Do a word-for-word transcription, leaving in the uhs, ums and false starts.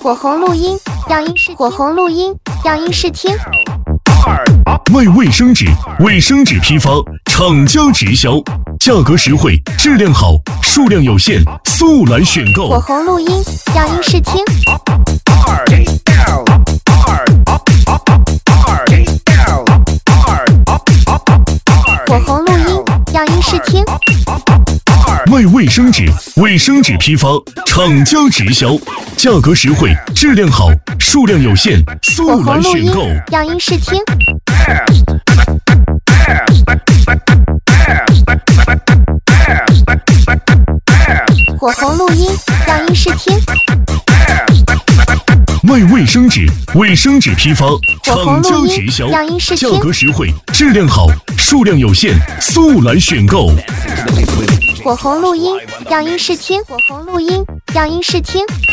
火红录音，样音试火红录音，样音试听。 卖卫生纸，卫生纸批发，厂家直销，价格实惠，质量好，数量有限，速来选购。 火红录音，样音试听。火红录音，样音试听。 卖卫生纸，卫生纸批发，厂家直销，价格实惠，质量好，数量有限，速来选购。 样音试听。火红录音，样音试听。 卖卫生纸，卫生纸批发，厂家直销， 样音试听。 价格实惠，质量好，数量有限，速来选购。 火红录音，样音试听。火红录音，样音试听。